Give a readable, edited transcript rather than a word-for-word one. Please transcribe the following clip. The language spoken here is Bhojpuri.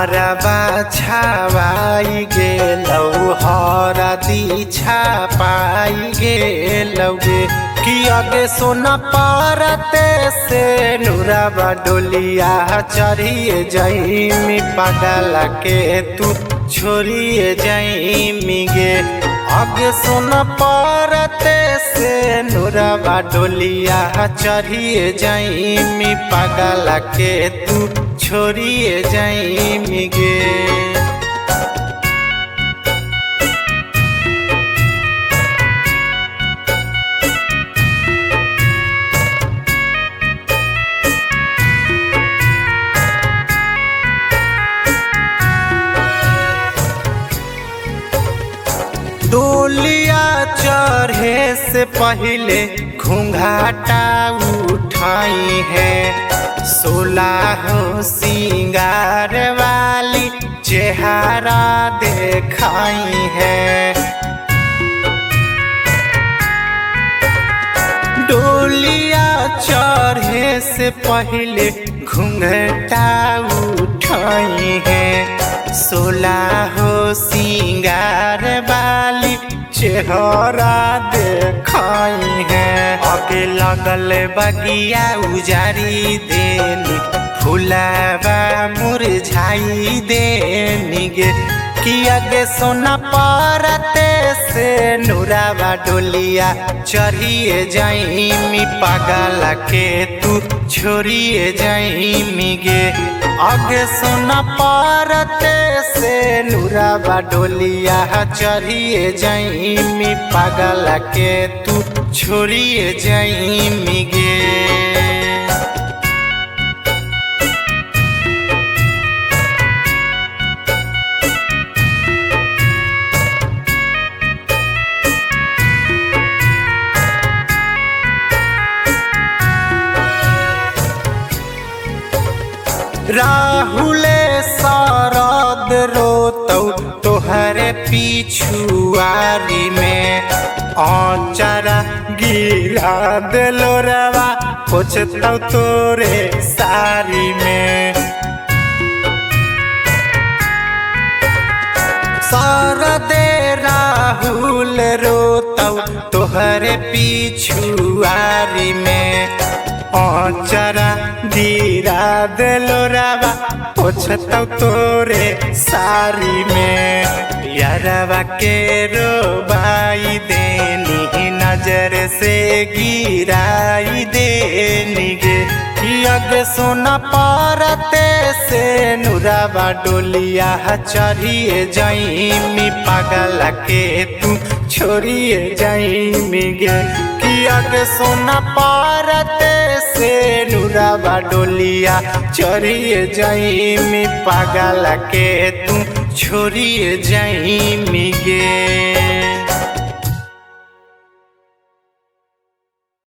हरबा छावाई गेलौ हरदी छापाई गेलौ गे कि अगे सोना परते से नुराबा डोलिया चढ़िए जाइमी पागल के तू छोड़िए जाइमी गे अगे सोना परते से नुराबा डोलिया चढ़िए जाइमी पागल के तू छोड़िए जाइमी गे। डोलिया चढ़े से पहले घूंघाटा उठाई है 16 सिंगार वाली चेहरा देखाई है। डोलिया चढ़े से पहले घूंघटा उठाई है 16 सिंगार वाली चेहरा देखाई है। आगे लगल बगिया उजारी देनी फुलावा मुरझाई देनी गे कि अगे सोना परते से नुराबा डोलिया चढ़िए जाइमी पागल के तू छोड़िए जाइमी गे आगे सोना परते से नुराबा डोलिया चढ़िए जाइमी पागल के तू छोड़िए जाइमी गे। राहुले शरद रोतौ तोहरे पिछुआरी में आँचरा गिरा देलो रवा पोछतौ तोरे सारी में। शरदे राहुल रोतौ तोहरे पिछुआरी में आँचरा गिरा देलो रवा पोछतौ तोरे सारी में। यारवा के रोबाई देनी नजर से गिराई देनी गे कि अगे सोना परते से नुराबा डोलिया चढ़िए जाइमी पागल के तू छोड़िए जाइमी गे कि अगे सोना परते से नुराबा डोलिया चढ़िए जाइमी पागल के तू छोड़िए जाइमी गे।